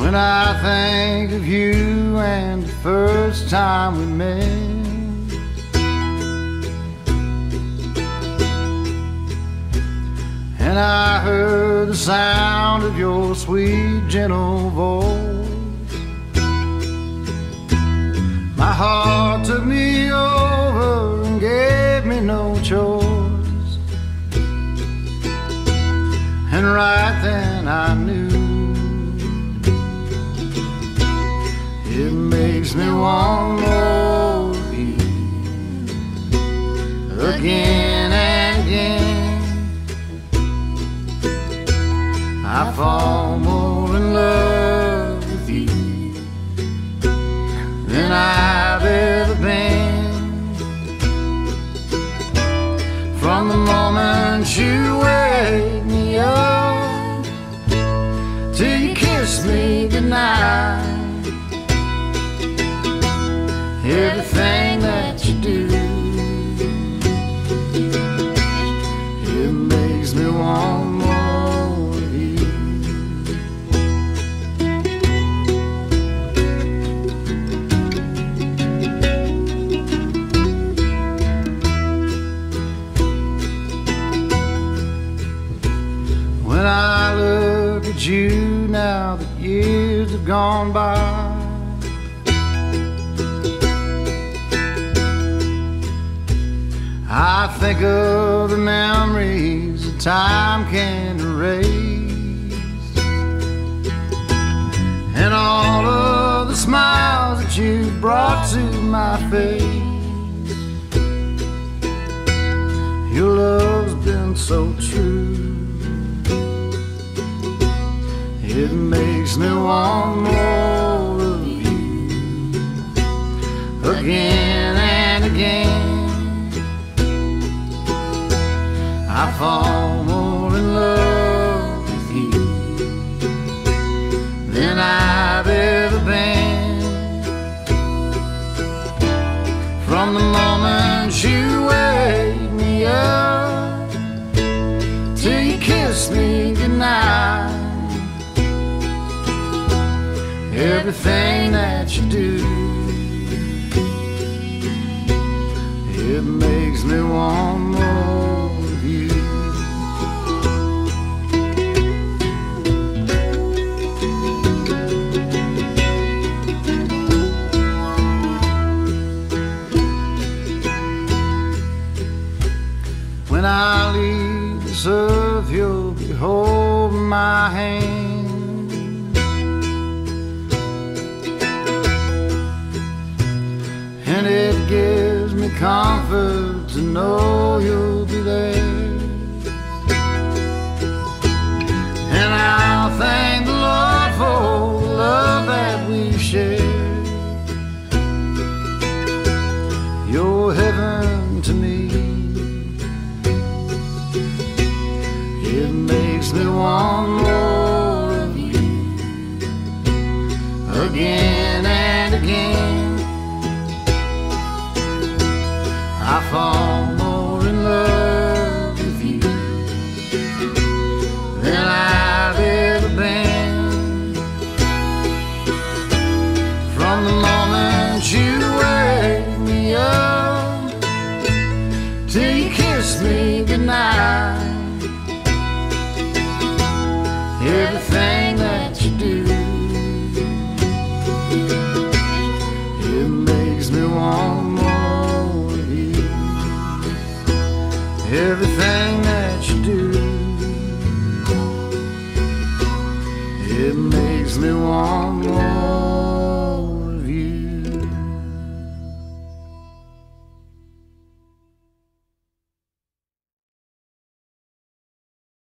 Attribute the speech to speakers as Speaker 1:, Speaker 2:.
Speaker 1: When I think of you and the first time we met, and I heard the sound of your sweet, gentle voice, my heart took me over and gave me no choice. And right then I knew it makes me want more of you again and again. I fall more in love with you than I've ever been. From the moment you wake me up till you kiss me goodnight, everything that you do, it makes me want more of you. When I look at you now that years have gone by, I think of the memories that time can't erase, and all of the smiles that you brought to my face. Your love's been so true, it makes me want more of you again and again. I fall more in love with you than I've ever been. From the moment you wake me up till you kiss me goodnight, everything that you do, it makes me want more. When I leave this earth, you'll be holding my hand, and it gives me comfort to know you'll be there. And I'll thank the Lord for the love that we shared. You're heaven to me, it makes me want more of you again and again. I fall more in love with you than I've ever been. From the moment you wake me up till you kiss me goodnight, everything that you do, it makes me want more of you. Everything that you do, it makes me want